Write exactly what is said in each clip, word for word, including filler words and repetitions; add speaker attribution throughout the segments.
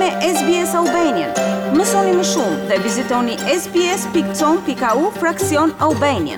Speaker 1: me S B S Albanian. Mësoni më shumë dhe vizitoni sbs.com.au fraksion Albanian.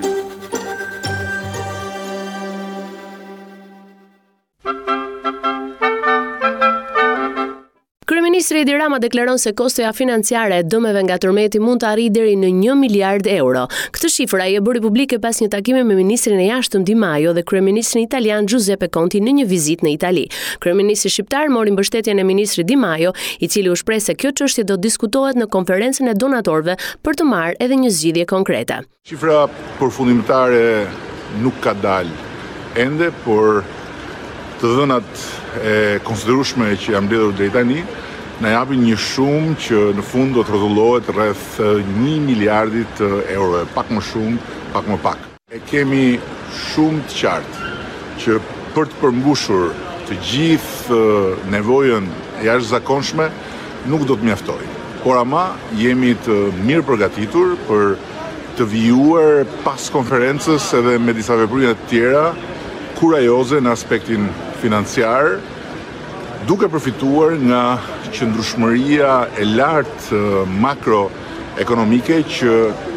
Speaker 2: Kryeministri Edi Rama deklaron se kostoja financiare e dëmeve nga tërmeti mund të arrijë deri në një miliard euro. Këtë shifër ai e bëri publike pas një takimi me ministrin e jashtëm Di Maio dhe kryeministrin italian Giuseppe Conti në një vizitë në Itali. Kryeministri shqiptar mori mbështetjen e ministrit Di Maio, i cili u shpreh se kjo çështje do diskutohet në konferencën e donatorëve për të marrë edhe një zgjidhje konkrete.
Speaker 3: Shifra përfundimtare nuk ka dalë ende, por të dhënat e konsiderueshme që jam mbledhur deri tani na japin një shumë që në fund do të rrotullohet rreth një miliardit euro, pak më shumë, pak më pak. E kemi shumë të qartë që për të përmbushur të gjithë nevojën e jashtëzakonshme nuk do të mjaftojë. Por ama jemi të mirë përgatitur për të vijuar pas konferencës edhe me disa veprime të tjera kurajoze në aspektin financiar, duke përfituar nga qëndrueshmëria e lartë makroekonomike që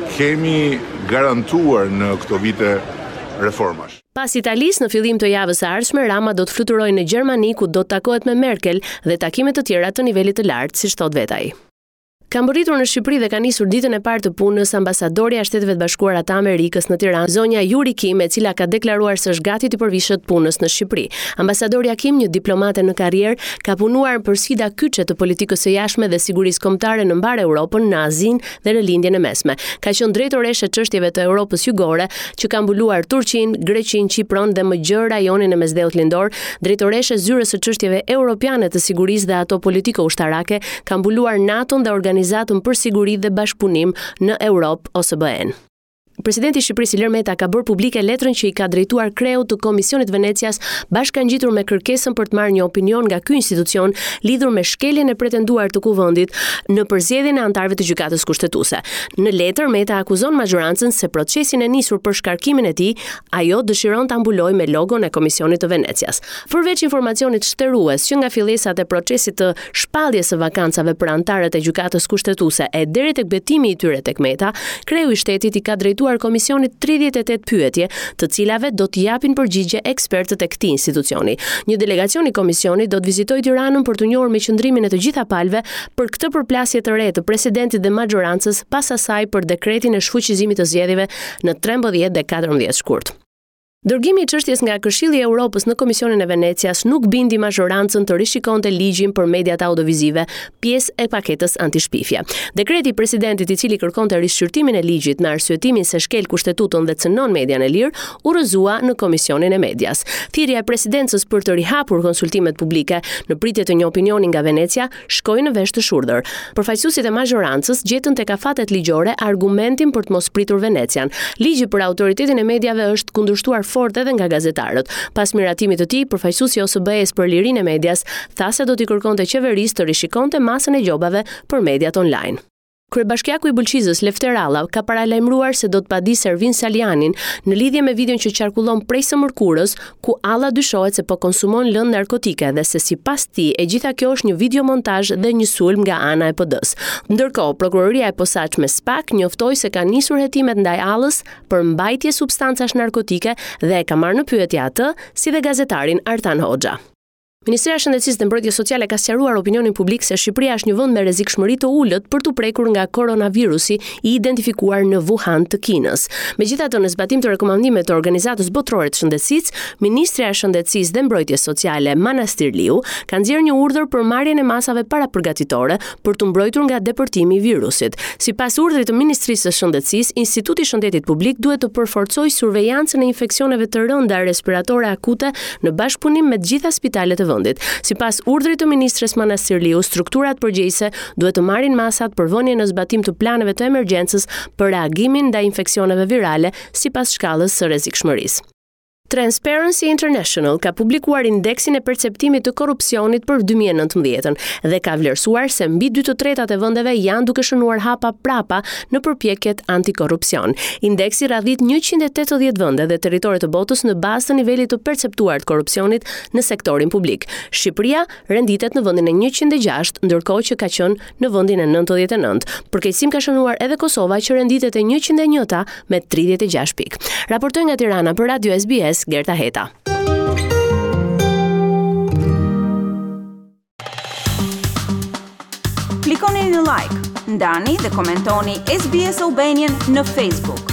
Speaker 3: kemi garantuar në këto vite reformash.
Speaker 2: Pas Italisë, në fillim të javës së ardhshme, Rama do të fluturojë në Gjermani ku do të takohet me Merkel dhe takime të tjera të nivelit të lartë, siç thot vet ai. Ka mbërritur në Shqipëri dhe ka nisur ditën e parë të punës ambasadorja e Shteteve të Bashkuara të Amerikës në Tiranë, zonja Yuri Kim, e cila ka deklaruar se është gati të përvishet punës në Shqipëri. Ambasadorja Kim, një diplomate në karrierë, ka punuar për sfida kyçe të politikës së jashtme dhe sigurisë kombëtare në mbar Europën, në Azinë dhe në lindjen e mesme. Ka qenë drejtoreshe çështjeve të Europës jugore, që ka mbuluar Turqinë, Greqinë, Qipron dhe më gjë rajonin e Mesdheut Lindor, drejtoreshe zyrës së çështjeve europiane të sigurisë dhe ato politiko-ushtarake, ka mbuluar NATO-n dhe Organizatën për Siguri dhe Bashkëpunim në Europë O S B E-n. Presidenti i Shqipërisë Ilir Meta ka bërë publike letrën që i ka drejtuar kreut të Komisionit Venecias, bashkangjitur me kërkesën për të marrë një opinion nga ky institucion lidhur me shkeljen e pretenduar të kuvendit në përzgjedhjen e anëtarëve të gjykatës kushtetuese. Në letër Meta akuzon majorancën se procesin e nisur për shkarkimin e tij, ajo dëshiron ta mbulojë me logon e Komisionit të Venecias. Përveç informacionit shtërues që nga fillesat e procesit të shpalljes së vakancave për anëtarët e gjykatës kushtetuese e deri tek betimi i tyre tek Meta, kreu i shtetit i ka drejtuar Komisionit tridhjetë e tetë pyetje, të cilave do të japin përgjigje ekspertët e këtij institucioni. Një delegacion i komisionit do të vizitojë Tiranën për të njohur me qëndrimin e të gjitha palëve për këtë përplasje të re të presidentit dhe majorancës pas asaj për dekretin e shfuqizimit të zgjedhjeve në trembëdhjetë dhe katërmbëdhjetë shkurt. Dërgimi i çështjes nga Këshilli i Europës në Komisionin e Venecias nuk bindi majorancën të rishikonte ligjin për mediat audiovizive, pjesë e paketës antishpifje. Dekreti i presidentit, i cili kërkonte rishqyrtimin e ligjit me arsyetimin se shkel kushtetutën dhe cënon median e lirë, u rrëzua në Komisionin e Medias. Thirrja e presidencës për të rihapur konsultimet publike në pritje të një opinioni nga Venecia shkoi në vesh të shurdhër. Përfaqësuesit e majorancës gjetën tek afatet ligjore argumentin për të mos pritur Venecian. Ligji për autoritetin e mediave është kundërshtuar fort edhe nga gazetarët. Pas miratimit të tij, përfaqësuesi i O S B E-s për lirinë e medias tha se do t'i kërkonte qeverisë të rishikonte masën e gjobave për mediat online. Kryebashkiaku i Bulqizës Lefter Alla ka paralajmëruar se do të padisë Ervin Salianin në lidhje me videon që qarkullon prej së mërkurës, ku Alla dyshohet se po konsumon lëndë narkotike dhe se sipas tij e gjitha kjo është një videomontazh dhe një sulm nga ana e P D-s. Ndërkohë, prokuroria e posaçme SPAK njoftoi se ka nisur hetimet ndaj Allës për mbajtje substancash narkotike dhe e ka marrë në pyetje atë, si dhe gazetarin Artan Hoxha. Ministria e Shëndetësisë dhe Mbrojtjes Sociale ka sqaruar opinionin publik se Shqipëria është një vend me rrezikshmëri të ulët për të prekur nga koronavirusi i identifikuar në Wuhan të Kinës. Megjithatë, në zbatim të rekomandimeve të Organizatës Botërore të Shëndetësisë, Ministria e Shëndetësisë dhe Mbrojtjes Sociale Manastir Liu ka nxjerrë një urdhër për marrjen e masave parapërgatitore për të mbrojtur nga depërtimi i virusit. Sipas urdhrit të Ministrisë së Shëndetësisë, Instituti i Shëndetit Publik duhet të përforcojë survejancën e infeksioneve të rënda respiratore akute në bashkëpunim me të gjitha spitalet e vendit. Sipas urdhrit të ministres Manastir Liu, strukturat përgjegjëse duhet të marrin masat për vënie në zbatim të planeve të emergjencës për reagimin ndaj infeksioneve virale sipas shkallës së rrezikshmërisë. Transparency International ka publikuar indeksin e perceptimit të korrupsionit për dy mijë e nëntëmbëdhjetë dhe ka vlerësuar se mbi dy të tretat e vendeve janë duke shënuar hapa prapa në përpjekjet antikorrupsion. Indeksi radhit njëqind e tetëdhjetë vende dhe territore të botës në bazë të nivelit të perceptuar të korrupsionit në sektorin publik. Shqipëria renditet në vendin e njëqind e gjashtë, ndërkohë që ka qenë në vendin e nëntëdhjetë e nëntë. Përkeqësim ka shënuar edhe Kosova që renditet e njëqind e njëta me tridhjetë e gjashtë pikë. Raportoi nga Tirana për Radio S B S Gerta Heta.
Speaker 1: Klikoni në like, ndani dhe komentoni S B S Albanian në Facebook.